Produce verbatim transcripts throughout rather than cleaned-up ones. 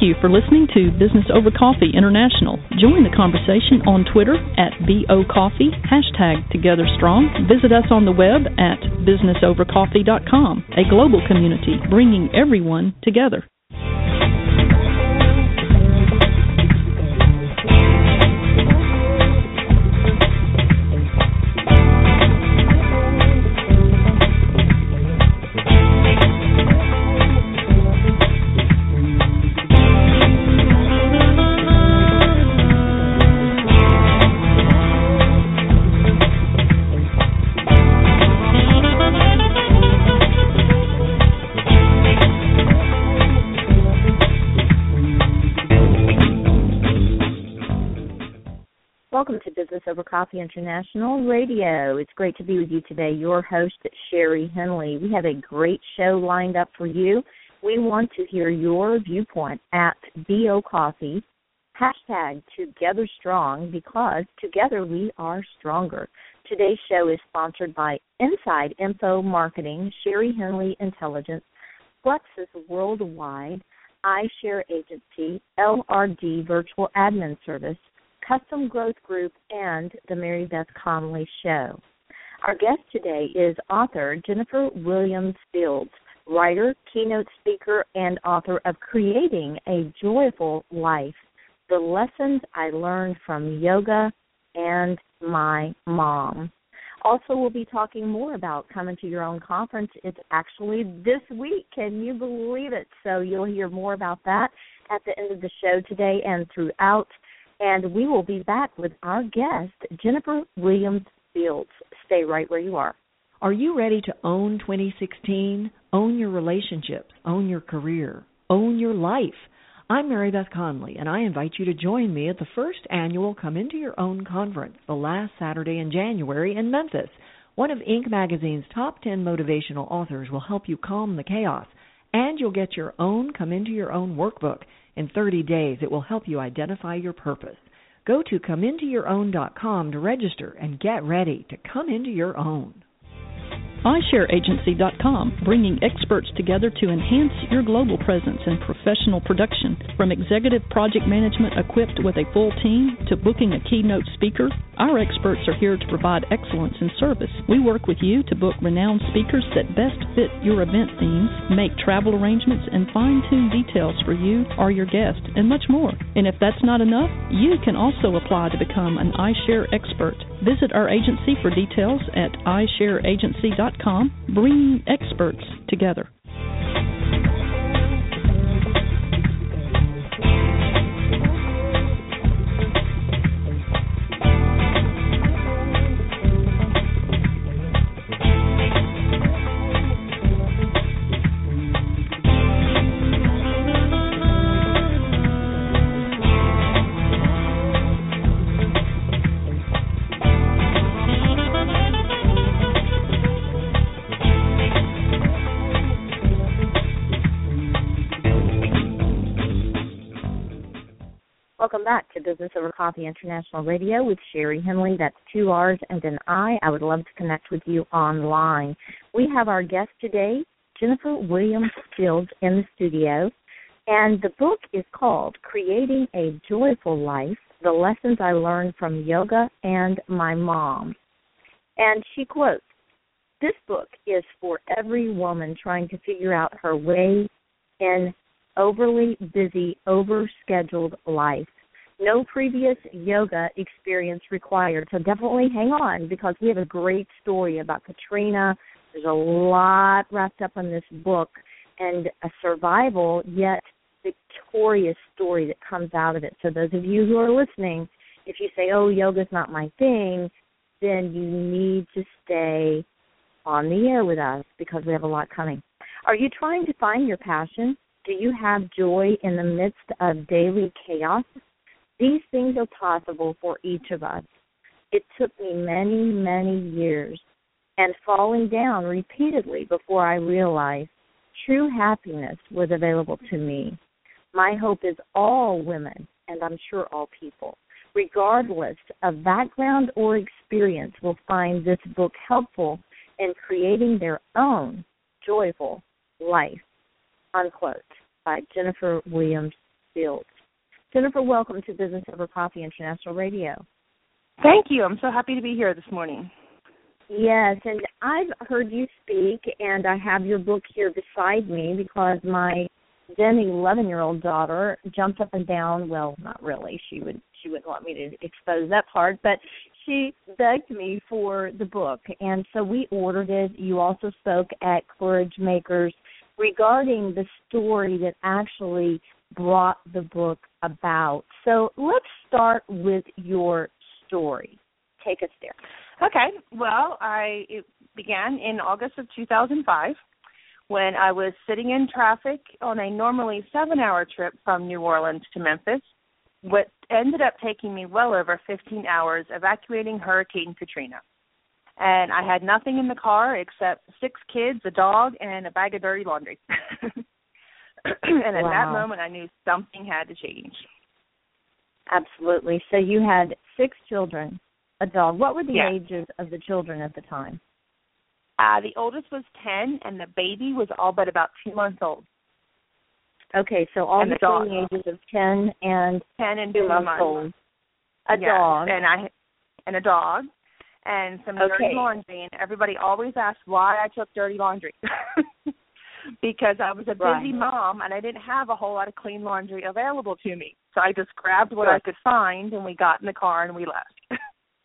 you for listening to Business Over Coffee International. Join the conversation on Twitter at B O Coffee, hashtag Together Strong. Visit us on the web at business over coffee dot com, a global community bringing everyone together. Welcome to Business Over Coffee International Radio. It's great to be with you today. Your host, Sherry Henley. We have a great show lined up for you. We want to hear your viewpoint at B O Coffee, hashtag Together Strong, because together we are stronger. Today's show is sponsored by Inside Info Marketing, Sherry Henley Intelligence, Plexus Worldwide, iShare Agency, L R D Virtual Admin Service, Custom Growth Group, and the Mary Beth Conley Show. Our guest today is author Jennifer Williams Fields, writer, keynote speaker, and author of Creating a Joyful Life, The Lessons I Learned from Yoga and My Mom. Also, we'll be talking more about Coming to Your Own Conference. It's actually this week. Can you believe it? So you'll hear more about that at the end of the show today and throughout. And we will be back with our guest, Jennifer Williams Fields. Stay right where you are. Are you ready to own twenty sixteen? Own your relationships, own your career, own your life. I'm Mary Beth Conley, and I invite you to join me at the first annual Come Into Your Own Conference, the last Saturday in January in Memphis. One of Inc magazine's top ten motivational authors will help you calm the chaos, and you'll get your own Come Into Your Own workbook. In thirty days, it will help you identify your purpose. Go to come into your own dot com to register and get ready to come into your own. i share agency dot com, bringing experts together to enhance your global presence and professional production. From executive project management equipped with a full team to booking a keynote speaker, our experts are here to provide excellence in service. We work with you to book renowned speakers that best fit your event themes, make travel arrangements, and fine-tune details for you or your guest, and much more. And if that's not enough, you can also apply to become an iShare expert. Visit our agency for details at i share agency dot com, bringing experts together. Welcome back to Business Over Coffee International Radio with Sherry Henley. That's two R's and an I. I would love to connect with you online. We have our guest today, Jennifer Williams Fields, in the studio, and the book is called Creating a Joyful Life, The Lessons I Learned from Yoga and My Mom. And she quotes, "This book is for every woman trying to figure out her way in overly busy, overscheduled life. No previous yoga experience required." So definitely hang on, because we have a great story about Katrina. There's a lot wrapped up in this book, and a survival yet victorious story that comes out of it. So those of you who are listening, if you say, oh, yoga's not my thing, then you need to stay on the air with us, because we have a lot coming. Are you trying to find your passion? Do you have joy in the midst of daily chaos? These things are possible for each of us. It took me many, many years and falling down repeatedly before I realized true happiness was available to me. My hope is all women, and I'm sure all people, regardless of background or experience, will find this book helpful in creating their own joyful life. Unquote, by Jennifer Williams built. Jennifer, welcome to Business Over Coffee International Radio. Thank you. I'm so happy to be here this morning. Yes, and I've heard you speak, and I have your book here beside me because my then eleven-year-old daughter jumped up and down. Well, not really. She would she wouldn't want me to expose that part, but she begged me for the book, and so we ordered it. You also spoke at Courage Makers regarding the story that actually brought the book about. So let's start with your story. Take us there. Okay. Well, I it began in August of two thousand five when I was sitting in traffic on a normally seven-hour trip from New Orleans to Memphis, what ended up taking me well over fifteen hours evacuating Hurricane Katrina. And I had nothing in the car except six kids, a dog, and a bag of dirty laundry. And at wow. that moment, I knew something had to change. Absolutely. So you had six children, a dog. What were the yeah. ages of the children at the time? Uh, the oldest was ten, and the baby was all but about two months old. Okay, so all and between the, the ages of ten and ten and two, two months, months old. A yes. dog. And I and a dog. And some okay. dirty laundry, and everybody always asks why I took dirty laundry. Because I was a busy right. mom, and I didn't have a whole lot of clean laundry available to me. So I just grabbed what sure. I could find, and we got in the car, and we left.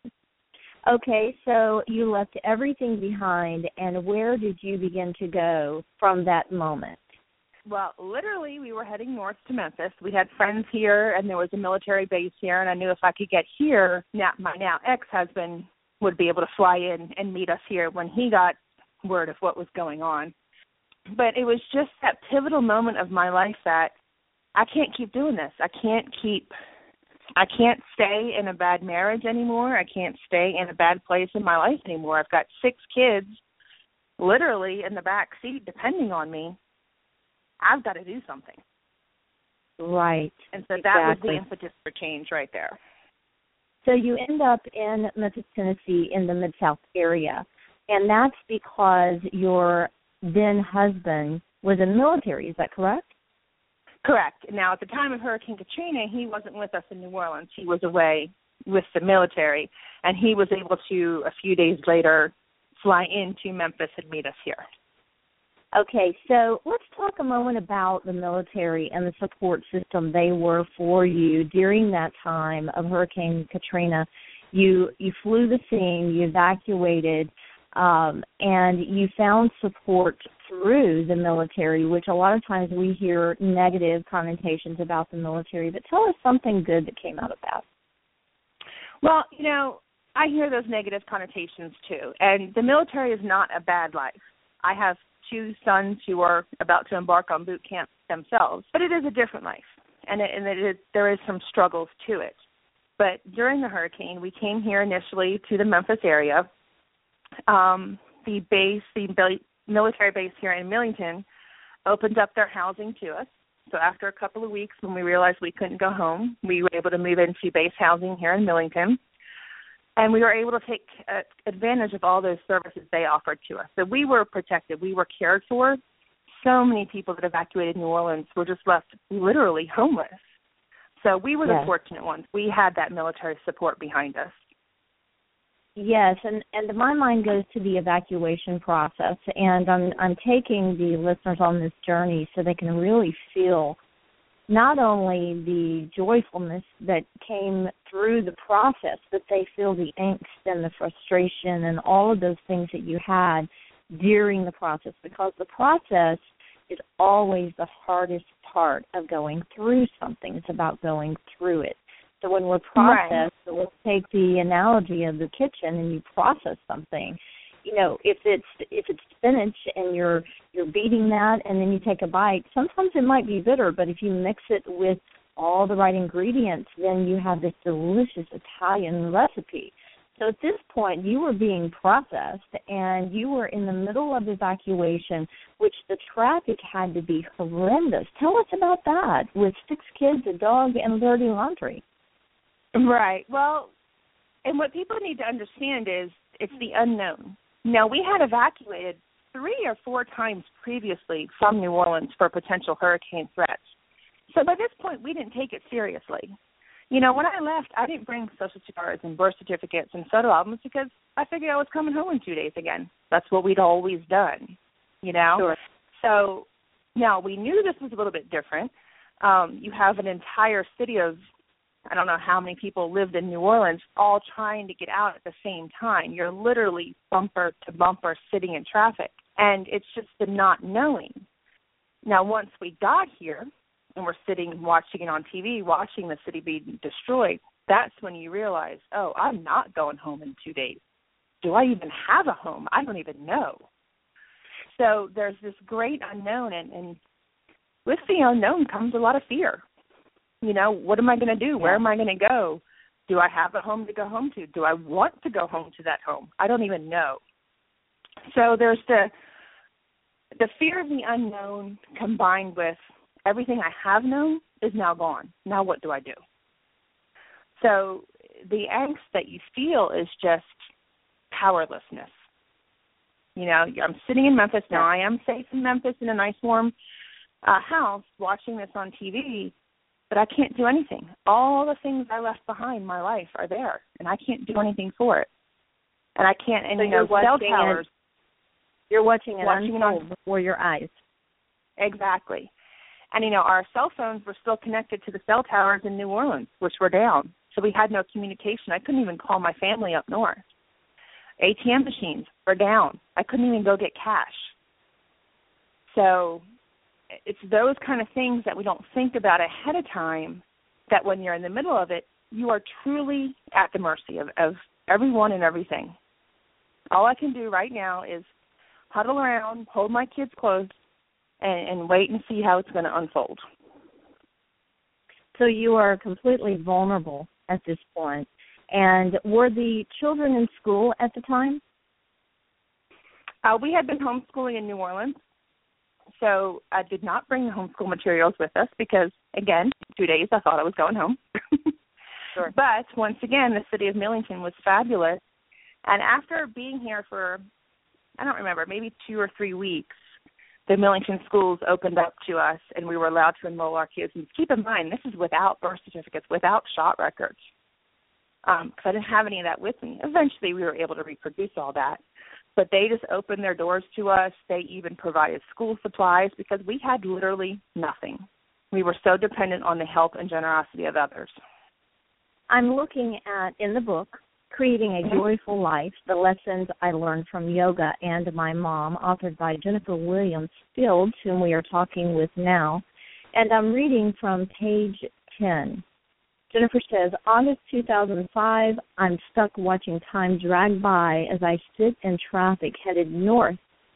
Okay, so you left everything behind, and where did you begin to go from that moment? Well, literally, we were heading north to Memphis. We had friends here, and there was a military base here, and I knew if I could get here, now, my now ex-husband would be able to fly in and meet us here when he got word of what was going on. But it was just that pivotal moment of my life that I can't keep doing this. I can't keep, I can't stay in a bad marriage anymore. I can't stay in a bad place in my life anymore. I've got six kids literally in the back seat depending on me. I've got to do something. Right. And so exactly. that was the impetus for change right there. So you end up in Memphis, Tennessee, in the Mid-South area, and that's because your then-husband was in the military. Is that correct? Correct. Now, at the time of Hurricane Katrina, he wasn't with us in New Orleans. He was away with the military, and he was able to, a few days later, fly into Memphis and meet us here. Okay, so let's talk a moment about the military and the support system they were for you during that time of Hurricane Katrina. You you flew the scene, you evacuated, um, and you found support through the military, which a lot of times we hear negative connotations about the military. But tell us something good that came out of that. Well, you know, I hear those negative connotations too, and the military is not a bad life. I have two sons who are about to embark on boot camp themselves, but it is a different life, and, it, and it is, there is some struggles to it. But during the hurricane, we came here initially to the Memphis area. Um, the base, the military base here in Millington, opened up their housing to us. So after a couple of weeks, when we realized we couldn't go home, we were able to move into base housing here in Millington. And we were able to take uh, advantage of all those services they offered to us. So we were protected. We were cared for. So many people that evacuated New Orleans were just left literally homeless. So we were yes. the fortunate ones. We had that military support behind us. Yes, and, and my mind goes to the evacuation process, and I'm I'm taking the listeners on this journey so they can really feel not only the joyfulness that came through the process, but they feel the angst and the frustration and all of those things that you had during the process, because the process is always the hardest part of going through something. It's about going through it. So when we're processed, right. so let's take the analogy of the kitchen and you process something. You know, if it's if it's spinach and you're you're beating that and then you take a bite, sometimes it might be bitter, but if you mix it with all the right ingredients, then you have this delicious Italian recipe. So at this point, you were being processed, and you were in the middle of evacuation, which the traffic had to be horrendous. Tell us about that, with six kids, a dog, and dirty laundry. Right. Well, and what people need to understand is it's the unknown. Now, we had evacuated three or four times previously from New Orleans for potential hurricane threats. So by this point, we didn't take it seriously. You know, when I left, I didn't bring Social Security cards and birth certificates and photo albums because I figured I was coming home in two days again. That's what we'd always done, you know? Sure. So now we knew this was a little bit different. Um, you have an entire city of, I don't know how many people lived in New Orleans, all trying to get out at the same time. You're literally bumper to bumper sitting in traffic. And it's just the not knowing. Now, once we got here and we're sitting watching it on T V, watching the city being destroyed, that's when you realize, oh, I'm not going home in two days. Do I even have a home? I don't even know. So there's this great unknown, and, and with the unknown comes a lot of fear. You know, what am I going to do? Where am I going to go? Do I have a home to go home to? Do I want to go home to that home? I don't even know. So there's the the fear of the unknown combined with everything I have known is now gone. Now what do I do? So the angst that you feel is just powerlessness. You know, I'm sitting in Memphis now. I am safe in Memphis in a nice warm uh, house watching this on T V, but I can't do anything. All the things I left behind in my life are there, and I can't do anything for it. And I can't, and so you know, cell towers. It, you're watching it watching unfold it on, before your eyes. Exactly. And, you know, our cell phones were still connected to the cell towers in New Orleans, which were down. So we had no communication. I couldn't even call my family up north. A T M machines were down. I couldn't even go get cash. So it's those kind of things that we don't think about ahead of time, that when you're in the middle of it, you are truly at the mercy of, of everyone and everything. All I can do right now is huddle around, hold my kids close, and, and wait and see how it's going to unfold. So you are completely vulnerable at this point. And were the children in school at the time? Uh, we had been homeschooling in New Orleans, so I did not bring the homeschool materials with us because, again, two days I thought I was going home. Sure. But once again, the city of Millington was fabulous. And after being here for, I don't remember, maybe two or three weeks, the Millington schools opened up to us, and we were allowed to enroll our kids. And keep in mind, this is without birth certificates, without shot records, because um, I didn't have any of that with me. Eventually, we were able to reproduce all that. But they just opened their doors to us. They even provided school supplies because we had literally nothing. We were so dependent on the help and generosity of others. I'm looking at, in the book, Creating a Joyful Life, The Lessons I Learned from Yoga and My Mom, authored by Jennifer Williams Fields, whom we are talking with now. And I'm reading from page ten. Jennifer says, August two thousand five, I'm stuck watching time drag by as I sit in traffic headed north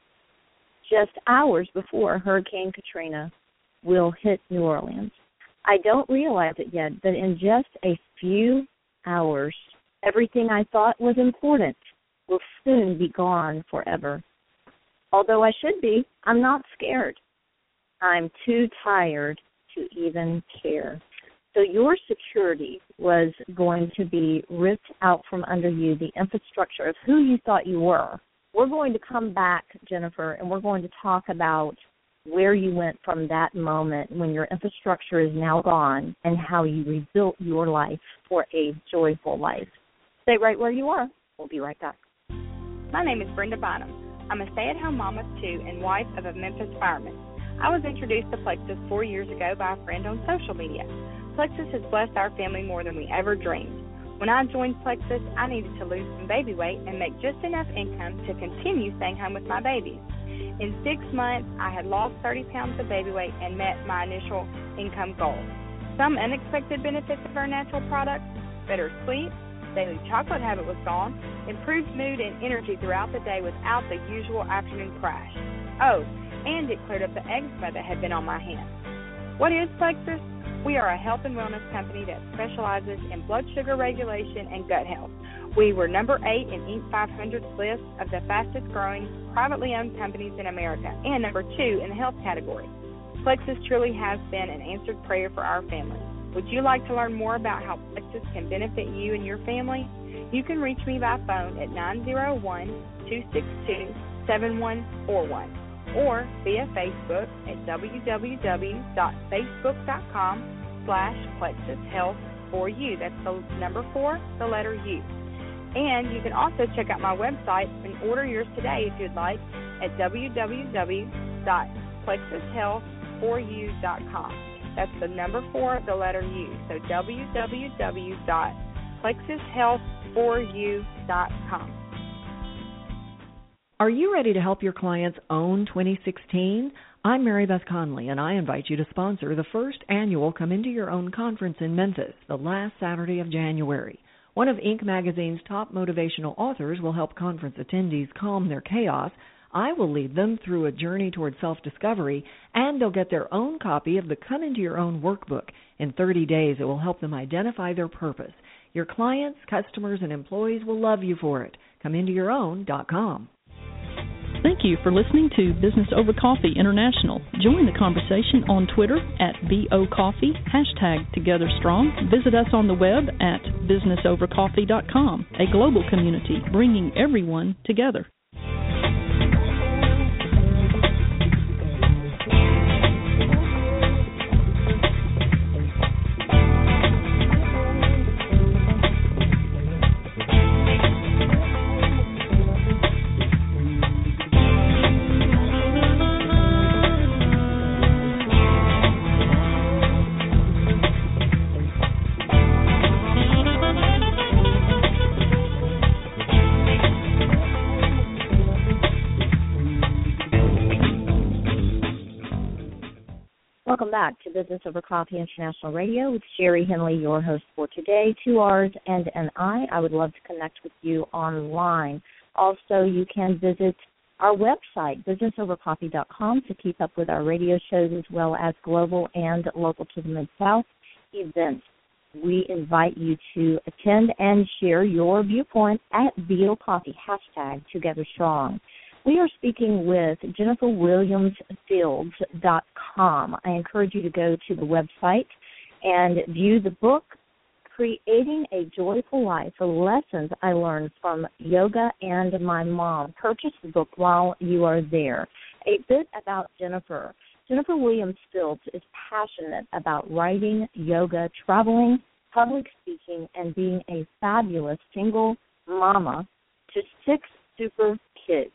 just hours before Hurricane Katrina will hit New Orleans. I don't realize it yet, but in just a few hours, everything I thought was important will soon be gone forever. Although I should be, I'm not scared. I'm too tired to even care. So your security was going to be ripped out from under you, the infrastructure of who you thought you were. We're going to come back, Jennifer, and we're going to talk about where you went from that moment when your infrastructure is now gone and how you rebuilt your life for a joyful life. Stay right where you are. We'll be right back. My name is Brenda Bynum. I'm a stay-at-home mom of two and wife of a Memphis fireman. I was introduced to Plexus four years ago by a friend on social media. Plexus has blessed our family more than we ever dreamed. When I joined Plexus, I needed to lose some baby weight and make just enough income to continue staying home with my babies. In six months, I had lost thirty pounds of baby weight and met my initial income goal. Some unexpected benefits of our natural products: better sleep, daily chocolate habit was gone, improved mood and energy throughout the day without the usual afternoon crash. Oh, and it cleared up the eczema that had been on my hands. What is Plexus? We are a health and wellness company that specializes in blood sugar regulation and gut health. We were number eight in Inc five hundred's list of the fastest growing privately owned companies in America and number two in the health category. Plexus truly has been an answered prayer for our family. Would you like to learn more about how Plexus can benefit you and your family? You can reach me by phone at nine zero one, two six two, seven one four one or via Facebook at www.facebook.com slash Plexus Health for you. That's the number four, the letter U. And you can also check out my website and order yours today if you'd like at w w w dot plexus health for you dot com. That's the number four, the letter U. So w w w dot plexus health for you dot com. Are you ready to help your clients own twenty sixteen? I'm Mary Beth Conley, and I invite you to sponsor the first annual Come Into Your Own conference in Memphis, the last Saturday of January. One of Inc magazine's top motivational authors will help conference attendees calm their chaos. I will lead them through a journey toward self-discovery, and they'll get their own copy of the Come Into Your Own workbook. In thirty days, it will help them identify their purpose. Your clients, customers, and employees will love you for it. come into your own dot com. Thank you for listening to Business Over Coffee International. Join the conversation on Twitter at B O Coffee, hashtag Together Strong. Visit us on the web at business over coffee dot com, a global community bringing everyone together. Welcome back to Business Over Coffee International Radio with Sherry Henley, your host for today. Two R's and an I. I would love to connect with you online. Also, you can visit our website, business over coffee dot com, to keep up with our radio shows as well as global and local to the Mid-South events. We invite you to attend and share your viewpoint at B O Coffee, hashtag Together Strong. We are speaking with Jennifer Williams Fields dot com. I encourage you to go to the website and view the book, Creating a Joyful Life, the lessons I learned from yoga and my mom. Purchase the book while you are there. A bit about Jennifer. Jennifer Williams Fields is passionate about writing, yoga, traveling, public speaking, and being a fabulous single mama to six super kids.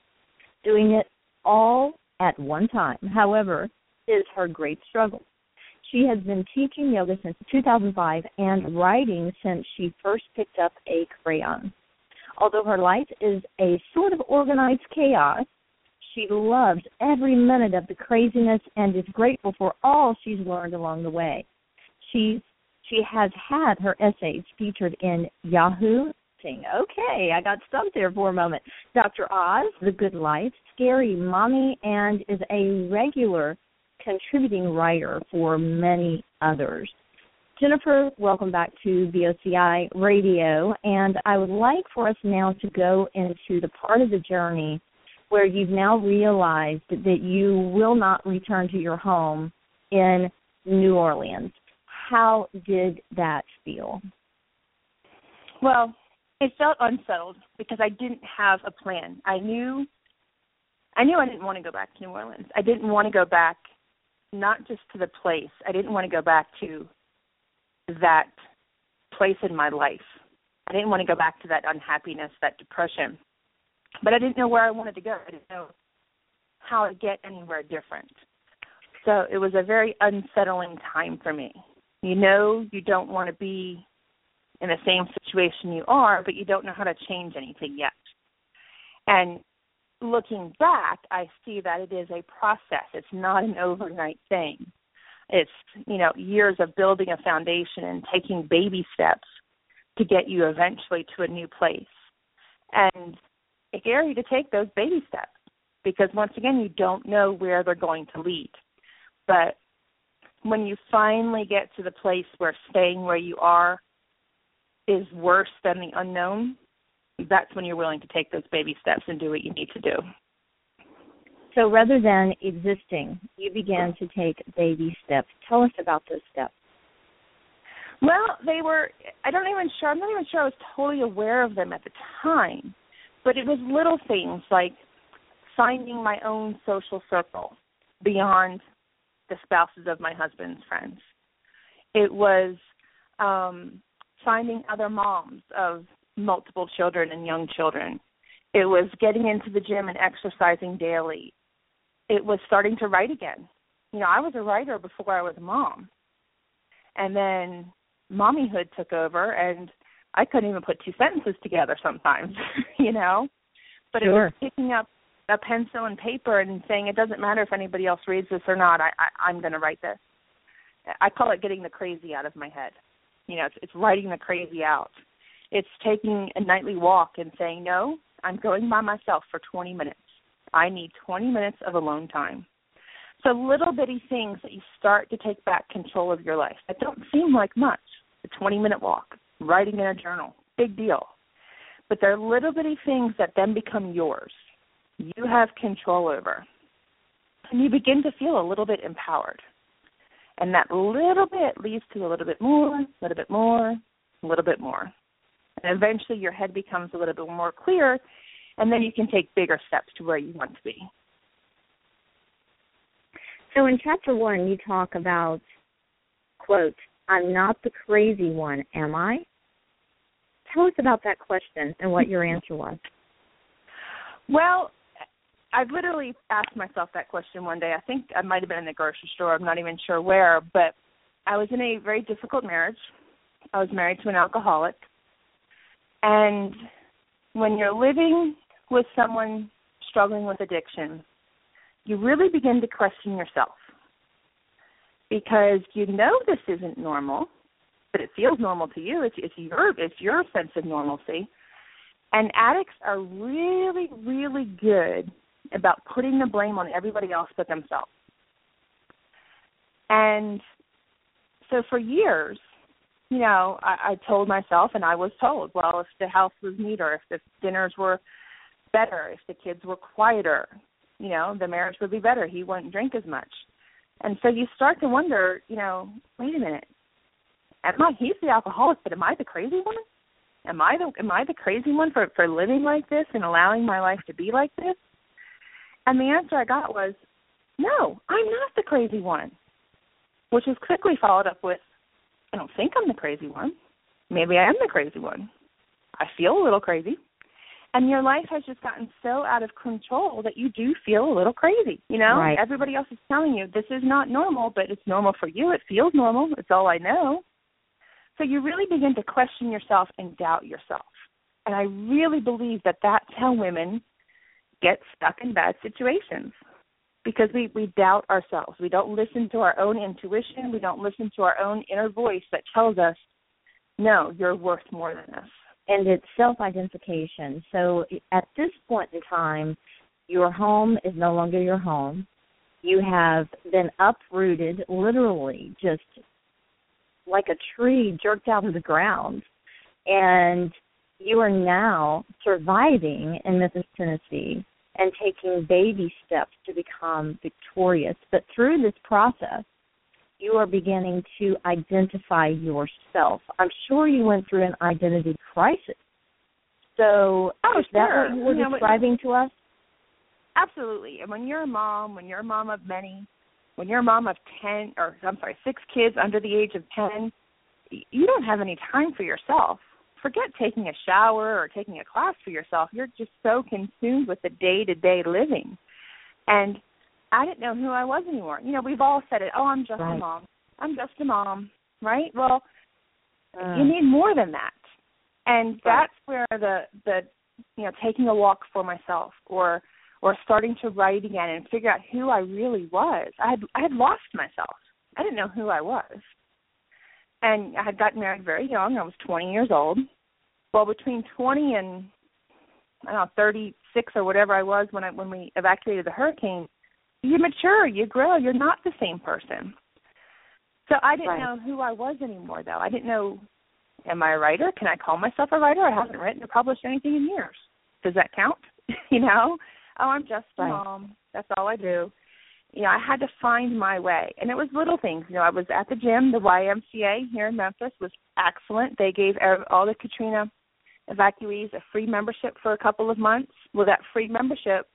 Doing it all at one time, however, is her great struggle. She has been teaching yoga since two thousand five and writing since she first picked up a crayon. Although her life is a sort of organized chaos, she loves every minute of the craziness and is grateful for all she's learned along the way. She, she has had her essays featured in Yahoo. Okay, I got stumped there for a moment. Doctor Oz, The Good Life, Scary Mommy, and is a regular contributing writer for many others. Jennifer, welcome back to V O C I Radio, and I would like for us now to go into the part of the journey where you've now realized that you will not return to your home in New Orleans. How did that feel? Well, it felt unsettled because I didn't have a plan. I knew I knew I didn't want to go back to New Orleans. I didn't want to go back not just to the place. I didn't want to go back to that place in my life. I didn't want to go back to that unhappiness, that depression. But I didn't know where I wanted to go. I didn't know how to get anywhere different. So it was a very unsettling time for me. You know you don't want to be in the same situation you are, but you don't know how to change anything yet. And looking back, I see that it is a process. It's not an overnight thing. It's, you know, years of building a foundation and taking baby steps to get you eventually to a new place. And it's scary to take those baby steps because, once again, you don't know where they're going to lead. But when you finally get to the place where staying where you are is worse than the unknown, that's when you're willing to take those baby steps and do what you need to do. So rather than existing, you began to take baby steps. Tell us about those steps. Well, they were, I don't even sure, I'm not even sure I was totally aware of them at the time, but it was little things like finding my own social circle beyond the spouses of my husband's friends. It was um, finding other moms of multiple children and young children. It was getting into the gym and exercising daily. It was starting to write again. You know, I was a writer before I was a mom. And then mommyhood took over, and I couldn't even put two sentences together sometimes, you know. But sure. It was picking up a pencil and paper and saying, it doesn't matter if anybody else reads this or not, I, I, I'm going to write this. I call it getting the crazy out of my head. You know, it's, it's writing the crazy out. It's taking a nightly walk and saying, no, I'm going by myself for twenty minutes. I need twenty minutes of alone time. So little bitty things that you start to take back control of your life that don't seem like much. A twenty-minute walk, writing in a journal, big deal. But they're little bitty things that then become yours. You have control over. And you begin to feel a little bit empowered. And that little bit leads to a little bit more, a little bit more, a little bit more. And eventually your head becomes a little bit more clear, and then you can take bigger steps to where you want to be. So in chapter one, you talk about, quote, I'm not the crazy one, am I? Tell us about that question and what your answer was. Well, I literally asked myself that question one day. I think I might have been in the grocery store. I'm not even sure where, but I was in a very difficult marriage. I was married to an alcoholic. And when you're living with someone struggling with addiction, you really begin to question yourself because you know this isn't normal, but it feels normal to you. It's, it's your it's your sense of normalcy. And addicts are really, really good about putting the blame on everybody else but themselves. And so for years, you know, I, I told myself, and I was told, well, if the house was neater, if the dinners were better, if the kids were quieter, you know, the marriage would be better. He wouldn't drink as much. And so you start to wonder, you know, wait a minute. Am I, he's the alcoholic, but am I the crazy one? Am I the am I the crazy one for, for living like this and allowing my life to be like this? And the answer I got was, no, I'm not the crazy one, which was quickly followed up with, I don't think I'm the crazy one. Maybe I am the crazy one. I feel a little crazy. And your life has just gotten so out of control that you do feel a little crazy. You know, right. Everybody else is telling you this is not normal, but it's normal for you. It feels normal. It's all I know. So you really begin to question yourself and doubt yourself. And I really believe that that's how women get stuck in bad situations, because we, we doubt ourselves. We don't listen to our own intuition. We don't listen to our own inner voice that tells us, no, you're worth more than this. And it's self-identification. So at this point in time, your home is no longer your home. You have been uprooted, literally, just like a tree jerked out of the ground. And you are now surviving in Memphis, Tennessee, and taking baby steps to become victorious. But through this process, you are beginning to identify yourself. I'm sure you went through an identity crisis. So oh, is sure. that what you were you know, describing to us? Absolutely. And when you're a mom, when you're a mom of many, when you're a mom of ten, or I'm sorry, six kids under the age of ten, you don't have any time for yourself. Forget taking a shower or taking a class for yourself. You're just so consumed with the day-to-day living. And I didn't know who I was anymore. You know, we've all said it, oh, I'm just right. a mom. I'm just a mom, right? Well, uh, you need more than that. And right. that's where the, the, you know, taking a walk for myself or or starting to write again and figure out who I really was. I had I had lost myself. I didn't know who I was. And I had gotten married very young. I was twenty years old. Well, between twenty and, I don't know, thirty-six or whatever I was when I when we evacuated the hurricane, you mature, you grow. You're not the same person. So I didn't right. know who I was anymore, though. I didn't know, am I a writer? Can I call myself a writer? I haven't written or published anything in years. Does that count? you know? Oh, I'm just a right. mom. That's all I do. You know, I had to find my way. And it was little things. You know, I was at the gym. The Y M C A here in Memphis was excellent. They gave all the Katrina evacuees a free membership for a couple of months. Well, that free membership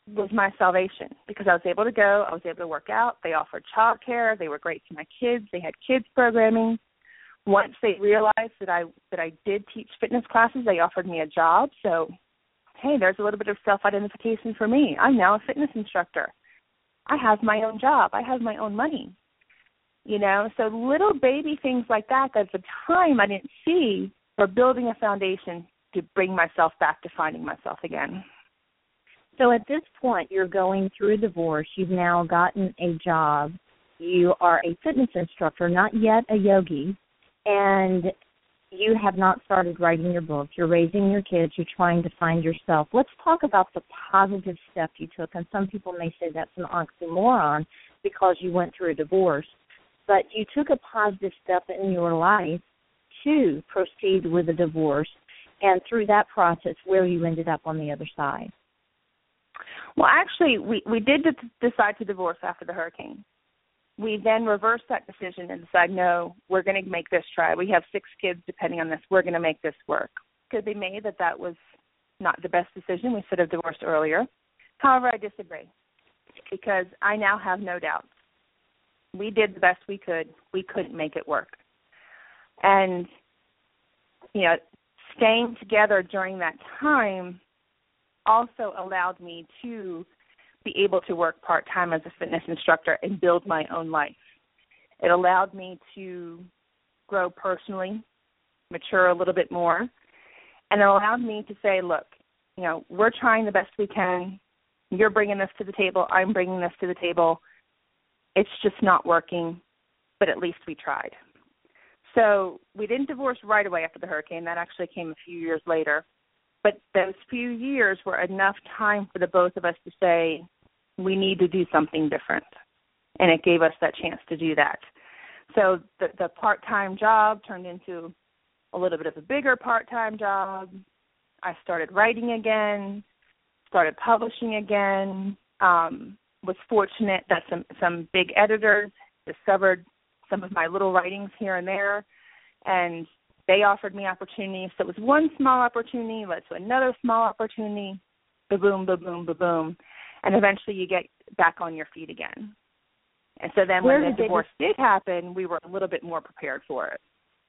was my salvation because I was able to go. I was able to work out. They offered childcare. They were great to my kids. They had kids programming. Once they realized that I that I did teach fitness classes, they offered me a job. So, hey, there's a little bit of self-identification for me. I'm now a fitness instructor. I have my own job. I have my own money. You know, so little baby things like that that at the time I didn't see were building a foundation to bring myself back to finding myself again. So at this point, you're going through a divorce. You've now gotten a job. You are a fitness instructor, not yet a yogi, and you have not started writing your book. You're raising your kids. You're trying to find yourself. Let's talk about the positive step you took, and some people may say that's an oxymoron because you went through a divorce, but you took a positive step in your life to proceed with a divorce, and through that process, where you ended up on the other side. Well, actually, we, we did de- decide to divorce after the hurricane. We then reversed that decision and decided, no, we're going to make this try. We have six kids depending on this. We're going to make this work. Could be made that that was not the best decision. We should have divorced earlier. However, I disagree because I now have no doubts. We did the best we could. We couldn't make it work. And, you know, staying together during that time also allowed me to be able to work part-time as a fitness instructor and build my own life. It allowed me to grow personally, mature a little bit more, and it allowed me to say, look, you know, we're trying the best we can. You're bringing this to the table. I'm bringing this to the table. It's just not working, but at least we tried. So we didn't divorce right away after the hurricane. That actually came a few years later. But those few years were enough time for the both of us to say, we need to do something different. And it gave us that chance to do that. So the, the part-time job turned into a little bit of a bigger part-time job. I started writing again, started publishing again, um, was fortunate that some, some big editors discovered some of my little writings here and there, and they offered me opportunities. So it was one small opportunity led to another small opportunity, ba-boom, ba-boom, ba-boom, and eventually you get back on your feet again. And so then Where when the did divorce dis- did happen, we were a little bit more prepared for it.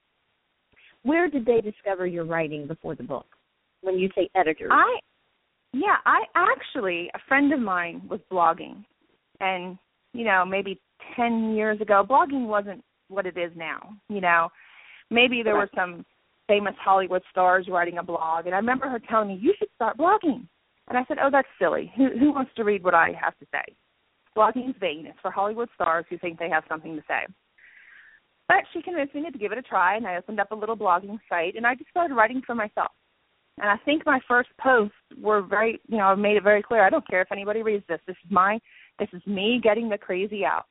Where did they discover your writing before the book? When you say editors. I, yeah, I actually, a friend of mine was blogging, and, you know, maybe ten years ago, blogging wasn't what it is now, you know. Maybe there were some famous Hollywood stars writing a blog, and I remember her telling me, you should start blogging. And I said, oh, that's silly. Who, who wants to read what I have to say? Blogging is vain. It's for Hollywood stars who think they have something to say. But she convinced me to give it a try, and I opened up a little blogging site, and I just started writing for myself. And I think my first posts were very, you know, I made it very clear, I don't care if anybody reads this. This is my, this is me getting the crazy out.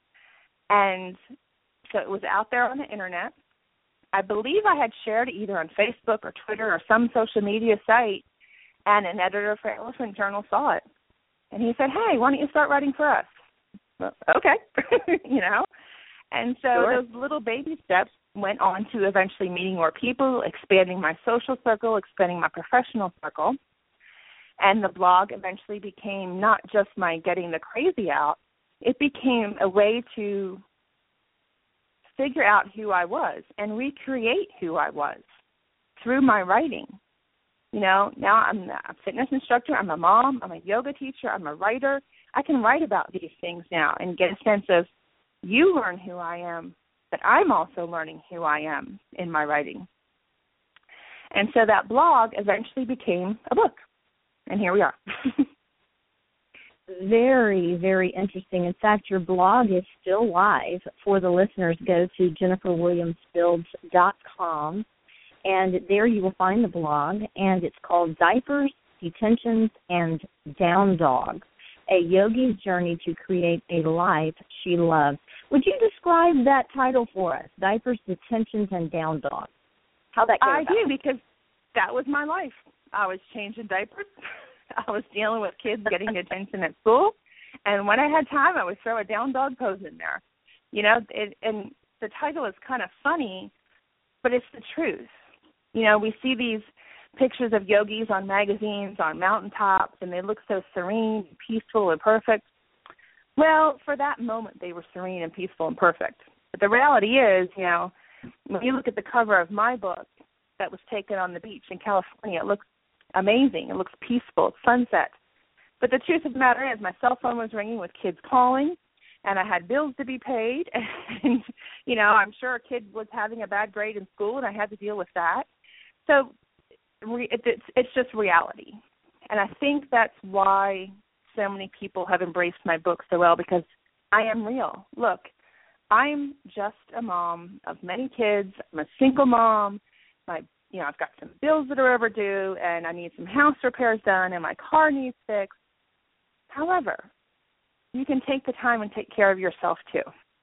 And so it was out there on the Internet. I believe I had shared it either on Facebook or Twitter or some social media site, and an editor for Elephant Journal saw it. And he said, hey, why don't you start writing for us? Well, okay, you know. And so Sure. those little baby steps went on to eventually meeting more people, expanding my social circle, expanding my professional circle. And the blog eventually became not just my getting the crazy out, it became a way to figure out who I was and recreate who I was through my writing. You know, now I'm a fitness instructor, I'm a mom, I'm a yoga teacher, I'm a writer. I can write about these things now and get a sense of you learn who I am, but I'm also learning who I am in my writing. And so that blog eventually became a book, and here we are. Very, very interesting. In fact, your blog is still live. For the listeners, go to jennifer williams builds dot com, and there you will find the blog, and it's called Diapers, Detentions, and Down Dog, a yogi's journey to create a life she loves. Would you describe that title for us, Diapers, Detentions, and Down Dog? How that came I about? do, because that was my life. I was changing diapers. I was dealing with kids getting detention at school, and when I had time, I would throw a down dog pose in there. You know, it, and the title is kind of funny, but it's the truth. You know, we see these pictures of yogis on magazines on mountaintops, and they look so serene, peaceful, and perfect. Well, for that moment, they were serene and peaceful and perfect. But the reality is, you know, when you look at the cover of my book that was taken on the beach in California, it looks amazing. It looks peaceful. It's sunset. But the truth of the matter is my cell phone was ringing with kids calling, and I had bills to be paid. And, you know, I'm sure a kid was having a bad grade in school, and I had to deal with that. So it's, it's just reality. And I think that's why so many people have embraced my book so well, because I am real. Look, I'm just a mom of many kids. I'm a single mom. My, you know, I've got some bills that are overdue, and I need some house repairs done, and my car needs fixed. However, you can take the time and take care of yourself too.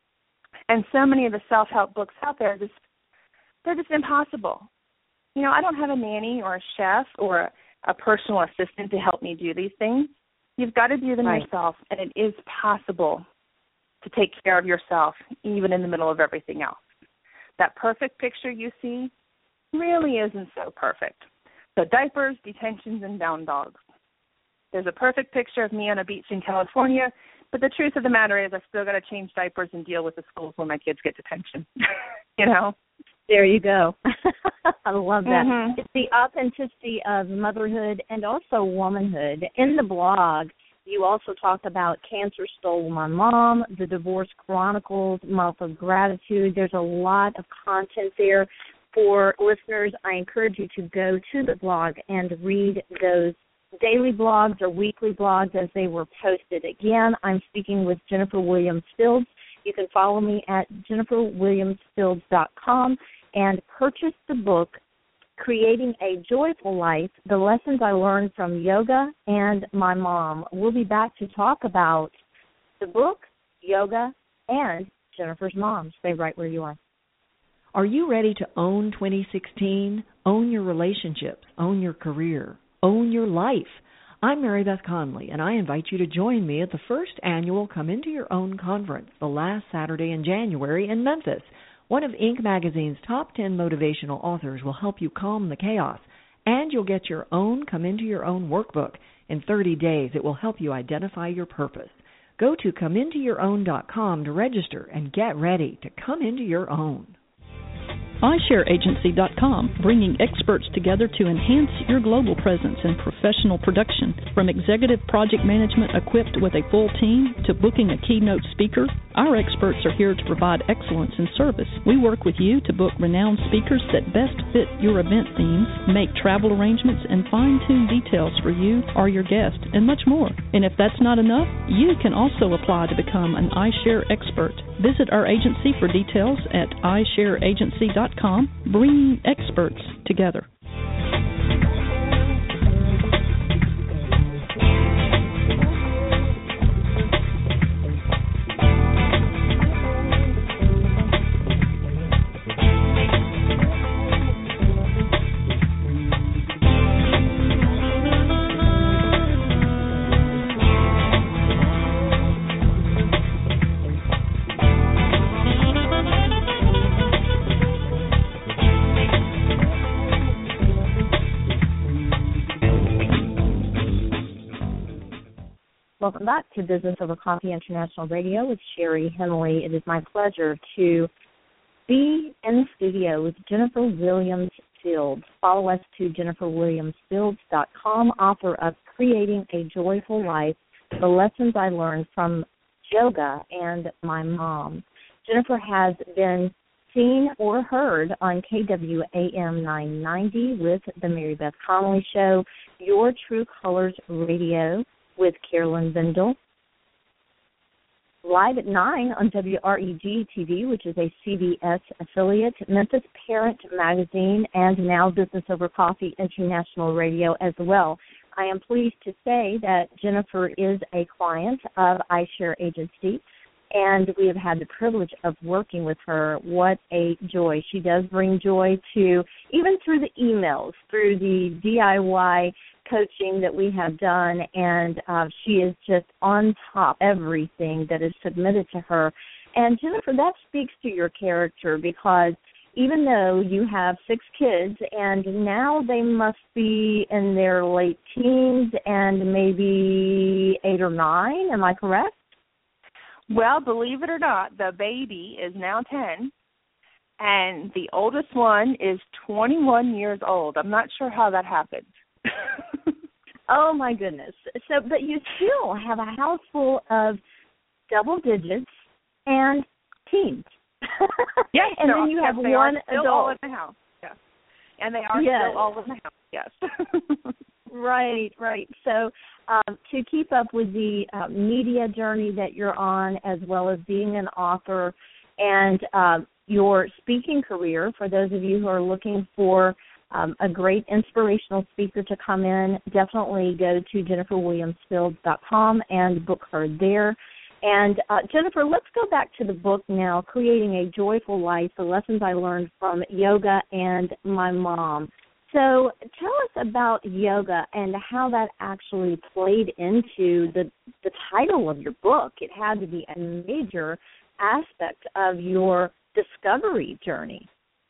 And so many of the self-help books out there, just they're just impossible. You know, I don't have a nanny or a chef or a, a personal assistant to help me do these things. You've got to do them right. yourself, and it is possible to take care of yourself even in the middle of everything else. That perfect picture you see really isn't so perfect. So diapers, detentions, and down dogs. There's a perfect picture of me on a beach in California, but the truth of the matter is I still got to change diapers and deal with the schools when my kids get detention. You know? There you go. I love that. Mm-hmm. It's the authenticity of motherhood and also womanhood. In the blog, you also talk about Cancer Stole My Mom, the Divorce Chronicles, Month of Gratitude. There's a lot of content there for listeners. I encourage you to go to the blog and read those daily blogs or weekly blogs as they were posted. Again, I'm speaking with Jennifer Williams Fields. You can follow me at jennifer williams fields dot com and purchase the book, Creating a Joyful Life, The Lessons I Learned from Yoga and My Mom. We'll be back to talk about the book, yoga, and Jennifer's mom. Stay right where you are. Are you ready to own twenty sixteen? Own your relationships, own your career, own your life. I'm Mary Beth Conley, and I invite you to join me at the first annual Come Into Your Own conference, the last Saturday in January in Memphis. One of Inc magazine's top ten motivational authors will help you calm the chaos, and you'll get your own Come Into Your Own workbook. In thirty days, it will help you identify your purpose. Go to come into your own dot com to register and get ready to come into your own. i share agency dot com, bringing experts together to enhance your global presence and professional production. From executive project management equipped with a full team to booking a keynote speaker, our experts are here to provide excellence in service. We work with you to book renowned speakers that best fit your event themes, make travel arrangements, and fine-tune details for you or your guest, and much more. And if that's not enough, you can also apply to become an iShare expert. Visit our agency for details at i share agency dot com, bringing experts together. Welcome back to Business Over Coffee International Radio with Sherry Henley. It is my pleasure to be in the studio with Jennifer Williams Fields. Follow us to jennifer williams fields dot com, author of Creating a Joyful Life, The Lessons I Learned from Yoga and My Mom. Jennifer has been seen or heard on K W A M nine ninety with The Mary Beth Conley Show, Your True Colors Radio with Carolyn Vendel, live at nine on W R E G T V, which is a C B S affiliate, Memphis Parent Magazine, and now Business Over Coffee International Radio as well. I am pleased to say that Jennifer is a client of iShare Agency, and we have had the privilege of working with her. What a joy. She does bring joy to, even through the emails, through the D I Y coaching that we have done, and uh, she is just on top of everything that is submitted to her. And Jennifer, that speaks to your character, because even though you have six kids, and now they must be in their late teens and maybe eight or nine. Am I correct? Well, believe it or not, the baby is now ten, and the oldest one is twenty-one years old. I'm not sure how that happened. Oh, my goodness. So, but you still have a house full of double digits and teens. Yes, and then you have yes, they one are still adult. all in the house. Yes. And they are yes. still all in the house, yes. Right, right. So um, to keep up with the uh, media journey that you're on, as well as being an author and um, your speaking career, for those of you who are looking for um, a great inspirational speaker to come in, definitely go to jennifer williams field dot com and book her there. And, uh, Jennifer, let's go back to the book now, Creating a Joyful Life, the lessons I learned from yoga and my mom. So tell us about yoga and how that actually played into the, the title of your book. It had to be a major aspect of your discovery journey.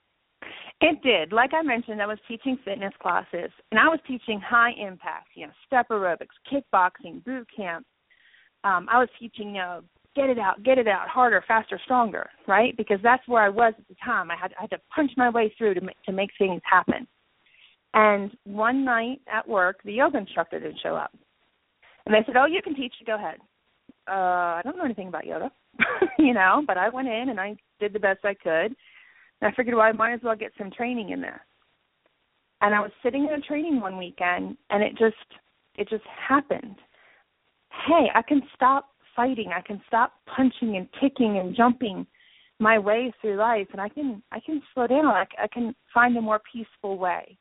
It did. Like I mentioned, I was teaching fitness classes, and I was teaching high impact, you know, step aerobics, kickboxing, boot camp. Um, I was teaching, you know, get it out, get it out, harder, faster, stronger, right? Because that's where I was at the time. I had, I had to punch my way through to make, to make things happen. And one night at work, the yoga instructor didn't show up. And they said, oh, you can teach, go ahead. Uh, I don't know anything about yoga, you know, but I went in and I did the best I could. And I figured, well, I might as well get some training in there. And I was sitting in a training one weekend, and it just, it just happened. Hey, I can stop fighting. I can stop punching and kicking and jumping my way through life, and I can I can slow down. I, I can find a more peaceful way.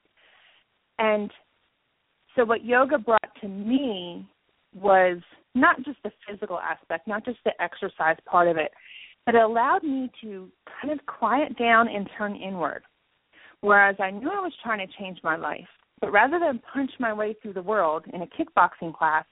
And so what yoga brought to me was not just the physical aspect, not just the exercise part of it, but it allowed me to kind of quiet down and turn inward. Whereas I knew I was trying to change my life, but rather than punch my way through the world in a kickboxing class,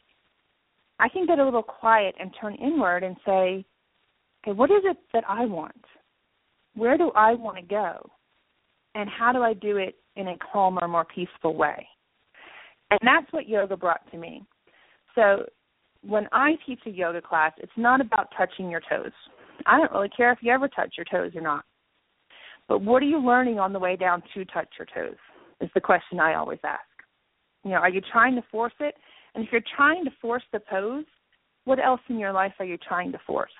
I can get a little quiet and turn inward and say, okay, what is it that I want? Where do I want to go? And how do I do it in a calmer, more peaceful way? And that's what yoga brought to me. So when I teach a yoga class, it's not about touching your toes. I don't really care if you ever touch your toes or not. But what are you learning on the way down to touch your toes is the question I always ask. You know, are you trying to force it? And if you're trying to force the pose, what else in your life are you trying to force?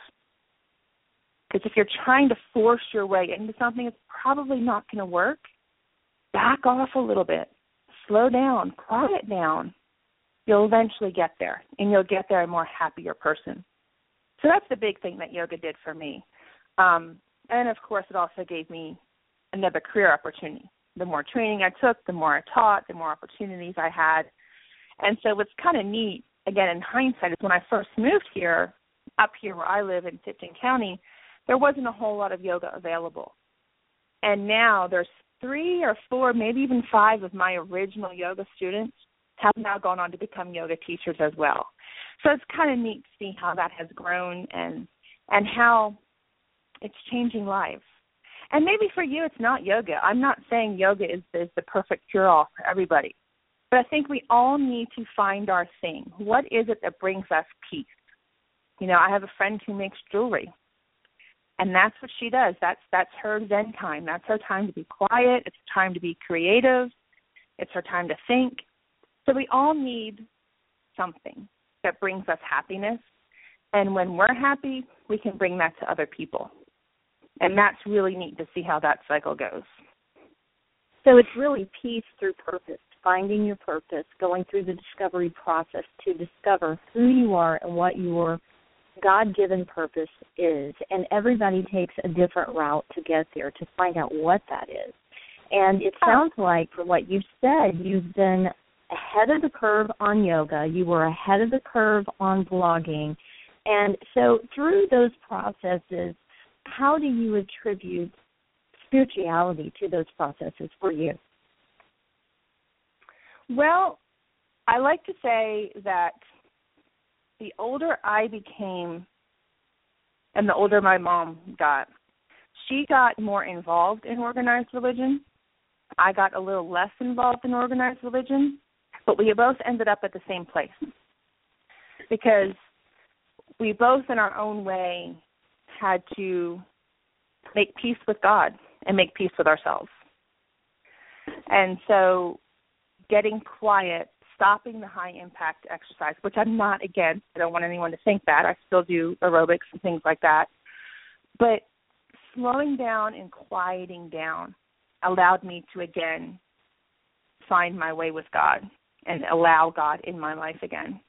Because if you're trying to force your way into something, it's probably not going to work. Back off a little bit. Slow down. Quiet down. You'll eventually get there, and you'll get there a more happier person. So that's the big thing that yoga did for me. Um, and, of course, it also gave me another career opportunity. The more training I took, the more I taught, the more opportunities I had. And so what's kind of neat, again, in hindsight, is when I first moved here, up here where I live in Tipton County, there wasn't a whole lot of yoga available. And now there's three or four, maybe even five of my original yoga students have now gone on to become yoga teachers as well. So it's kind of neat to see how that has grown and and how it's changing lives. And maybe for you it's not yoga. I'm not saying yoga is, is the perfect cure-all for everybody. But I think we all need to find our thing. What is it that brings us peace? You know, I have a friend who makes jewelry, and that's what she does. That's that's her Zen time. That's her time to be quiet. It's her time to be creative. It's her time to think. So we all need something that brings us happiness, and when we're happy, we can bring that to other people. And that's really neat to see how that cycle goes. So it's really peace through purpose. Finding your purpose, going through the discovery process to discover who you are and what your God-given purpose is. And everybody takes a different route to get there, to find out what that is. And it sounds like, from what you've said, you've been ahead of the curve on yoga. You were ahead of the curve on blogging. And so through those processes, how do you attribute spirituality to those processes for you? Well, I like to say that the older I became and the older my mom got, she got more involved in organized religion. I got a little less involved in organized religion, but we both ended up at the same place because we both, in our own way, had to make peace with God and make peace with ourselves. And so getting quiet, stopping the high-impact exercise, which I'm not against. I don't want anyone to think that. I still do aerobics and things like that. But slowing down and quieting down allowed me to, again, find my way with God and allow God in my life again.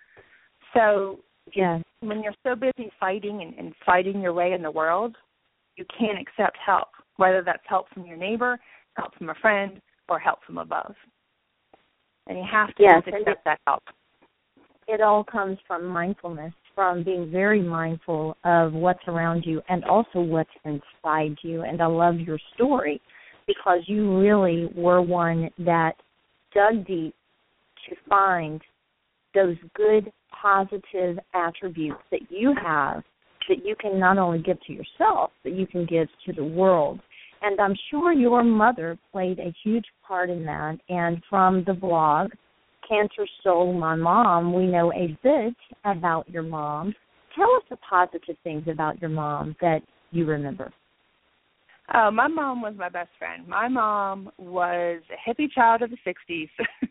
So yeah. when you're so busy fighting and, and fighting your way in the world, you can't accept help, whether that's help from your neighbor, help from a friend, or help from above. And you have to yes, accept it, that help. It all comes from mindfulness, from being very mindful of what's around you and also what's inside you. And I love your story because you really were one that dug deep to find those good, positive attributes that you have that you can not only give to yourself, but you can give to the world. And I'm sure your mother played a huge part in that. And from the blog, Cancer Stole My Mom, we know a bit about your mom. Tell us the positive things about your mom that you remember. Oh, my mom was my best friend. My mom was a hippie child of the sixties.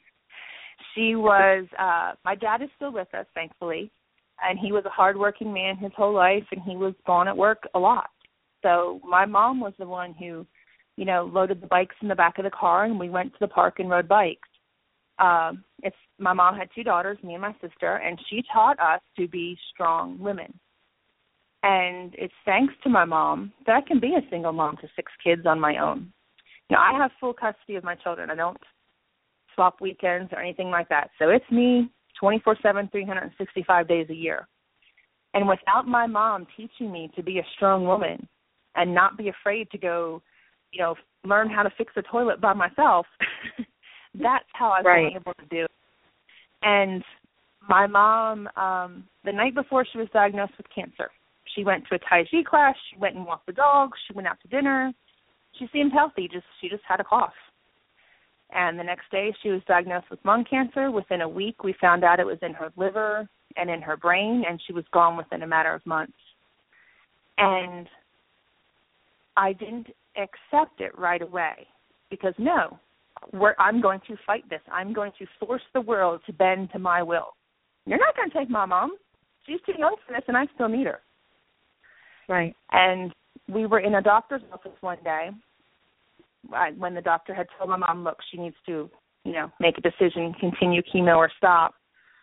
She was, uh, my dad is still with us, thankfully, and he was a hardworking man his whole life, and he was gone at work a lot. So my mom was the one who, you know, loaded the bikes in the back of the car, and we went to the park and rode bikes. Um, it's my mom had two daughters, me and my sister, and she taught us to be strong women. And it's thanks to my mom that I can be a single mom to six kids on my own. You know, I have full custody of my children. I don't swap weekends or anything like that. So it's me twenty-four seven, three hundred sixty-five days a year. And without my mom teaching me to be a strong woman and not be afraid to go, you know, learn how to fix a toilet by myself, that's how I've right. been able to do it. And my mom, um, the night before she was diagnosed with cancer, she went to a Tai Chi class, she went and walked the dogs, she went out to dinner. She seemed healthy, just she just had a cough. And the next day she was diagnosed with lung cancer. Within a week we found out it was in her liver and in her brain, and she was gone within a matter of months. And I didn't accept it right away because, no, we're, I'm going to fight this. I'm going to force the world to bend to my will. You're not going to take my mom. She's too young for this, and I still need her. Right. And we were in a doctor's office one day when the doctor had told my mom, look, she needs to, you know, make a decision, continue chemo or stop.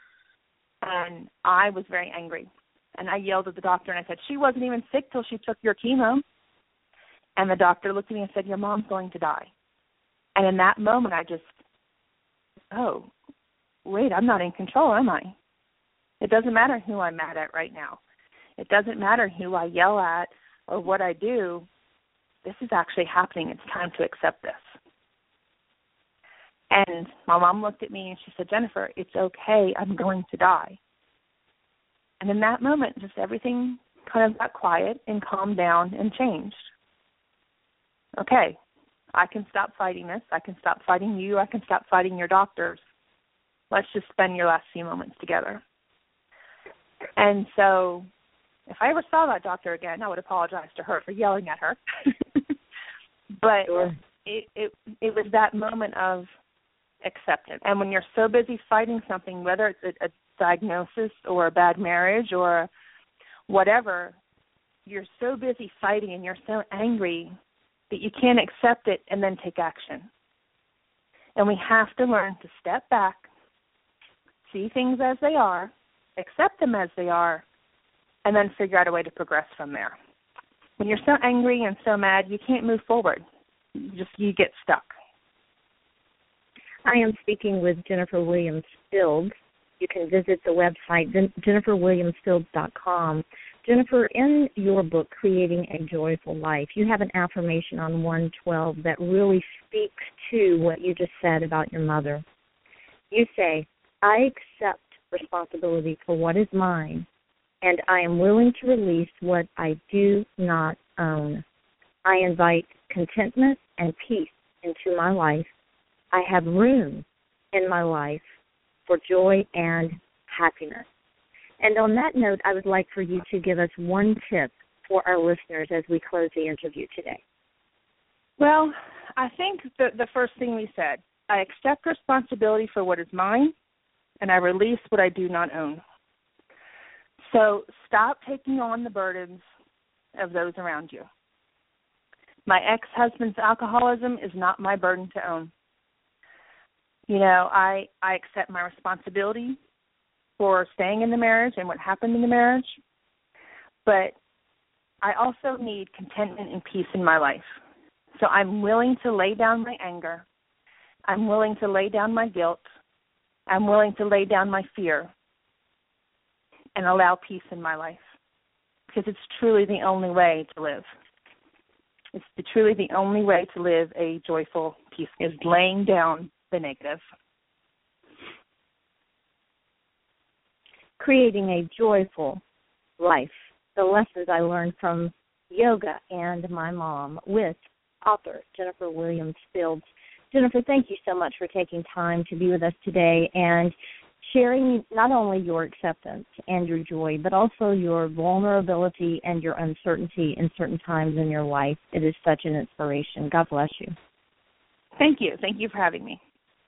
And I was very angry. And I yelled at the doctor and I said, she wasn't even sick till she took your chemo. And the doctor looked at me and said, your mom's going to die. And in that moment I just, oh, wait, I'm not in control, am I? It doesn't matter who I'm mad at right now. It doesn't matter who I yell at or what I do. This is actually happening. It's time to accept this. And my mom looked at me and she said, Jennifer, it's okay. I'm going to die. And in that moment, just everything kind of got quiet and calmed down and changed. Okay, I can stop fighting this. I can stop fighting you. I can stop fighting your doctors. Let's just spend your last few moments together. And so if I ever saw that doctor again, I would apologize to her for yelling at her. But sure. it, it it was that moment of acceptance. And when you're so busy fighting something, whether it's a, a diagnosis or a bad marriage or whatever, you're so busy fighting and you're so angry that you can't accept it and then take action. And we have to learn to step back, see things as they are, accept them as they are, and then figure out a way to progress from there. When you're so angry and so mad, you can't move forward. You just you get stuck. I am speaking with Jennifer Williams Fields. You can visit the website, jennifer williams fields dot com. Jennifer, in your book, Creating a Joyful Life, you have an affirmation on one twelve that really speaks to what you just said about your mother. You say, I accept responsibility for what is mine, and I am willing to release what I do not own. I invite contentment and peace into my life. I have room in my life for joy and happiness. And on that note, I would like for you to give us one tip for our listeners as we close the interview today. Well, I think the, the first thing we said, I accept responsibility for what is mine, and I release what I do not own. So stop taking on the burdens of those around you. My ex-husband's alcoholism is not my burden to own. You know, I, I accept my responsibility for staying in the marriage and what happened in the marriage, but I also need contentment and peace in my life. So I'm willing to lay down my anger. I'm willing to lay down my guilt. I'm willing to lay down my fear and allow peace in my life, because it's truly the only way to live. It's the, truly the only way to live a joyful peace is laying down the negative. Creating a joyful life. The lessons I learned from yoga and my mom with author Jennifer Williams Fields. Jennifer, thank you so much for taking time to be with us today and sharing not only your acceptance and your joy, but also your vulnerability and your uncertainty in certain times in your life. It is such an inspiration. God bless you. Thank you. Thank you for having me.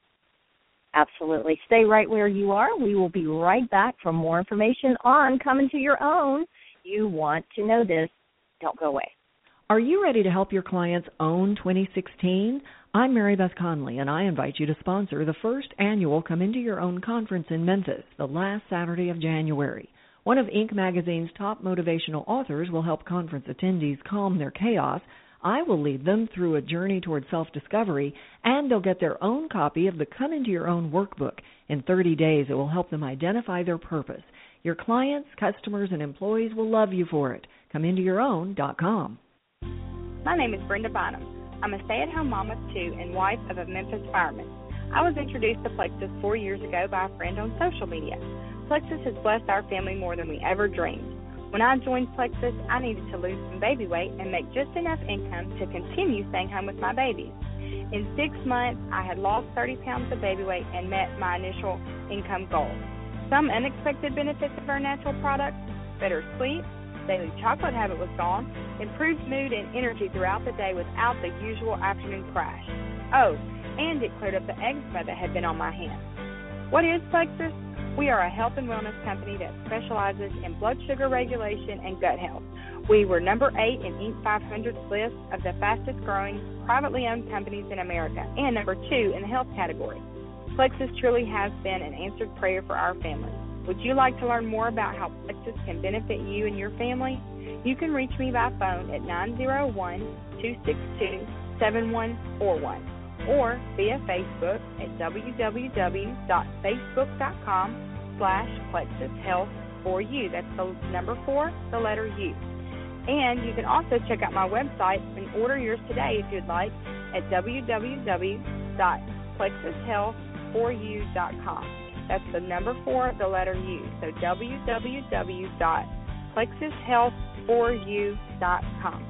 Absolutely. Stay right where you are. We will be right back for more information on Coming to Your Own. You want to know this. Don't go away. Are you ready to help your clients own twenty sixteen? I'm Mary Beth Conley, and I invite you to sponsor the first annual Come Into Your Own conference in Memphis, the last Saturday of January. One of Inc magazine's top motivational authors will help conference attendees calm their chaos. I will lead them through a journey toward self-discovery, and they'll get their own copy of the Come Into Your Own workbook. In thirty days, it will help them identify their purpose. Your clients, customers, and employees will love you for it. come into your own dot com. My name is Brenda Bynum. I'm a stay-at-home mom of two and wife of a Memphis fireman. I was introduced to Plexus four years ago by a friend on social media. Plexus has blessed our family more than we ever dreamed. When I joined Plexus, I needed to lose some baby weight and make just enough income to continue staying home with my babies. In six months, I had lost thirty pounds of baby weight and met my initial income goal. Some unexpected benefits of our natural products: better sleep, daily chocolate habit was gone, improved mood and energy throughout the day without the usual afternoon crash. Oh, and it cleared up the eczema that had been on my hands. What is Plexus? We are a health and wellness company that specializes in blood sugar regulation and gut health. We were number eight in Inc five hundred's list of the fastest growing privately owned companies in America and number two in the health category. Plexus truly has been an answered prayer for our family. Would you like to learn more about how Plexus can benefit you and your family? You can reach me by phone at nine zero one, two six two, seven one four one or via Facebook at www.facebook.com slash Plexus Health for you. That's the number four, the letter U. And you can also check out my website and order yours today if you'd like at w w w dot plexus health for you dot com. That's the number four, the letter U. So w w w dot plexus health for you dot com.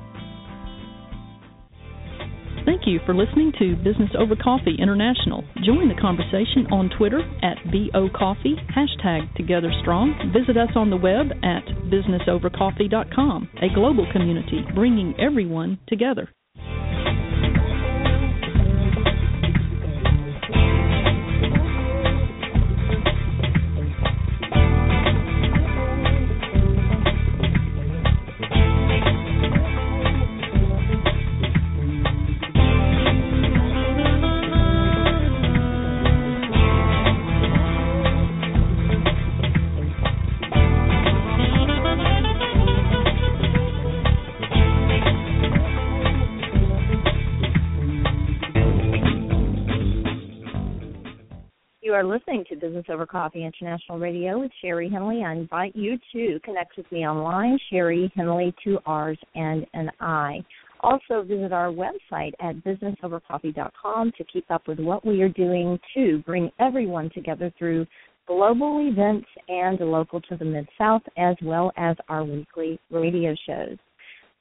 Thank you for listening to Business Over Coffee International. Join the conversation on Twitter at B O Coffee, hashtag Together Strong. Visit us on the web at business over coffee dot com, a global community bringing everyone together. You are listening to Business Over Coffee International Radio with Sherry Henley. I invite you to connect with me online, Sherry Henley, two R's and an I. Also visit our website at business over coffee dot com to keep up with what we are doing to bring everyone together through global events and local to the Mid-South, as well as our weekly radio shows.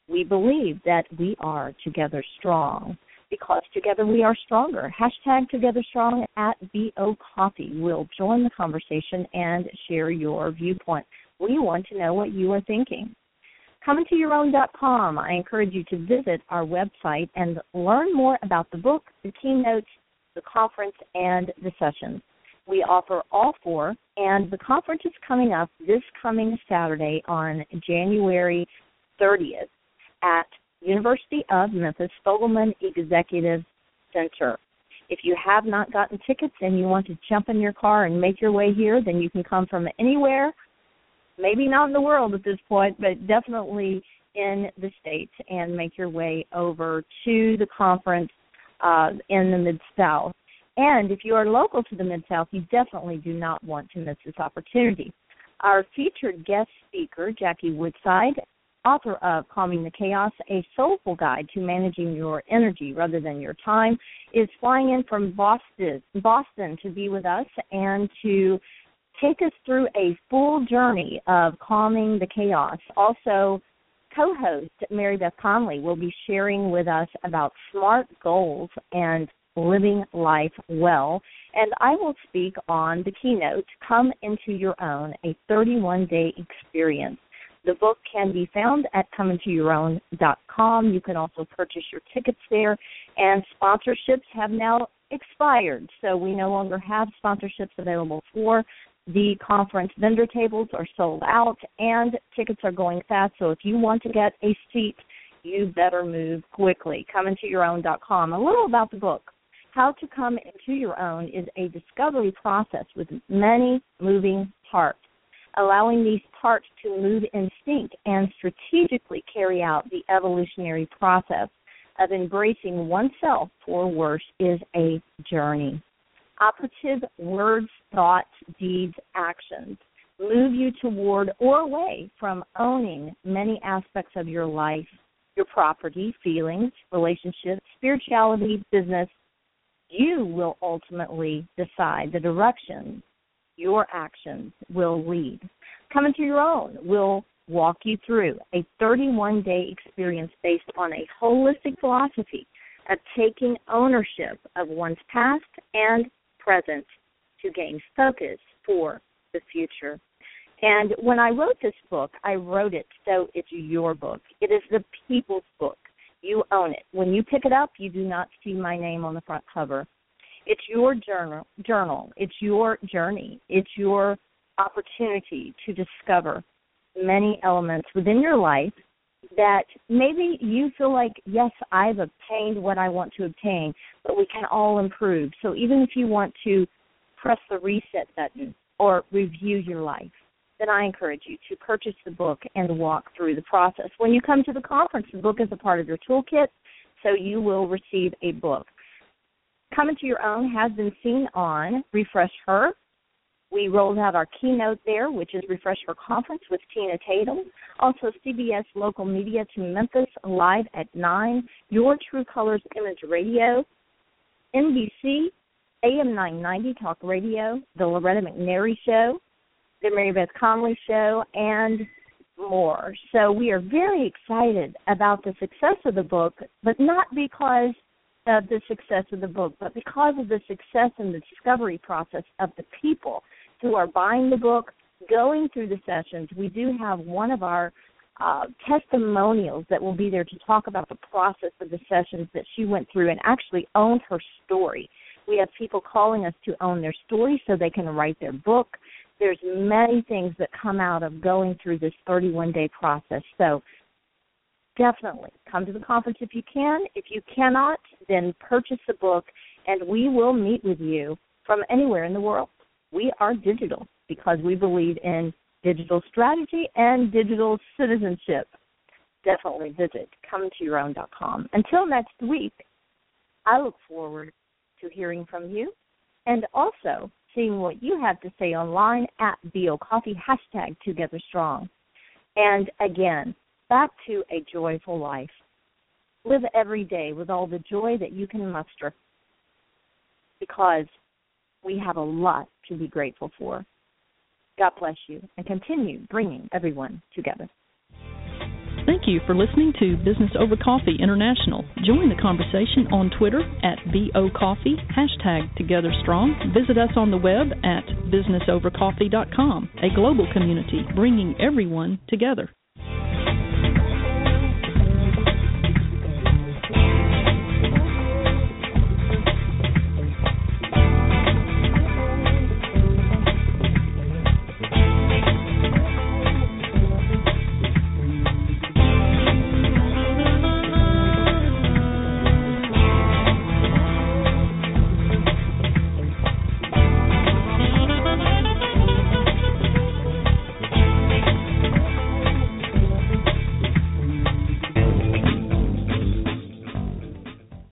We believe that we are together strong because together we are stronger. Hashtag Together Strong at B O Coffee. We'll join the conversation and share your viewpoint. We want to know what you are thinking. coming to your own dot com. I encourage you to visit our website and learn more about the book, the keynotes, the conference, and the sessions. We offer all four, and the conference is coming up this coming Saturday on January thirtieth at University of Memphis Fogelman Executive Center. If you have not gotten tickets and you want to jump in your car and make your way here, then you can come from anywhere, maybe not in the world at this point, but definitely in the States, and make your way over to the conference uh, in the Mid-South. And if you are local to the Mid-South, you definitely do not want to miss this opportunity. Our featured guest speaker, Jackie Woodside, author of Calming the Chaos, A Soulful Guide to Managing Your Energy Rather Than Your Time, is flying in from Boston, Boston to be with us and to take us through a full journey of calming the chaos. Also, co-host Mary Beth Conley will be sharing with us about SMART goals and living life well. And I will speak on the keynote, Come Into Your Own, a thirty-one day experience. The book can be found at come into your own dot com. You can also purchase your tickets there. And sponsorships have now expired, so we no longer have sponsorships available for the conference. Vendor tables are sold out, and tickets are going fast. So if you want to get a seat, you better move quickly. come into your own dot com. A little about the book. How to Come Into Your Own is a discovery process with many moving parts, allowing these parts to move in sync and strategically carry out the evolutionary process of embracing oneself for worse is a journey. Operative words, thoughts, deeds, actions move you toward or away from owning many aspects of your life, your property, feelings, relationships, spirituality, business. You will ultimately decide the direction your actions will lead. Come Into Your Own will walk you through a thirty-one day experience based on a holistic philosophy of taking ownership of one's past and present to gain focus for the future. And when I wrote this book, I wrote it so it's your book. It is the people's book. You own it. When you pick it up, you do not see my name on the front cover. It's your journal. journal. It's your journey. It's your opportunity to discover many elements within your life that maybe you feel like, yes, I've obtained what I want to obtain, but we can all improve. So even if you want to press the reset button or review your life, then I encourage you to purchase the book and walk through the process. When you come to the conference, the book is a part of your toolkit, so you will receive a book. Come Into Your Own has been seen on Refresh Her. We rolled out our keynote there, which is Refresh Her Conference with Tina Tatum. Also, C B S Local Media to Memphis, live at nine. Your True Colors Image Radio. N B C, A M nine ninety Talk Radio. The Loretta McNary Show. The Mary Beth Conley Show, and more. So we are very excited about the success of the book, but not because of the success of the book, but because of the success and the discovery process of the people who are buying the book, going through the sessions. We do have one of our uh, testimonials that will be there to talk about the process of the sessions that she went through and actually owned her story. We have people calling us to own their story so they can write their book. There's many things that come out of going through this thirty-one day process. So definitely come to the conference if you can. If you cannot, then purchase the book, and we will meet with you from anywhere in the world. We are digital because we believe in digital strategy and digital citizenship. Definitely visit come into your own dot com. Until next week, I look forward to hearing from you and also seeing what you have to say online at B O Coffee, hashtag Together Strong. And again, back to a joyful life. Live every day with all the joy that you can muster, because we have a lot to be grateful for. God bless you, and continue bringing everyone together. Thank you for listening to Business Over Coffee International. Join the conversation on Twitter at B O Coffee, hashtag Together Strong. Visit us on the web at business over coffee dot com, a global community bringing everyone together.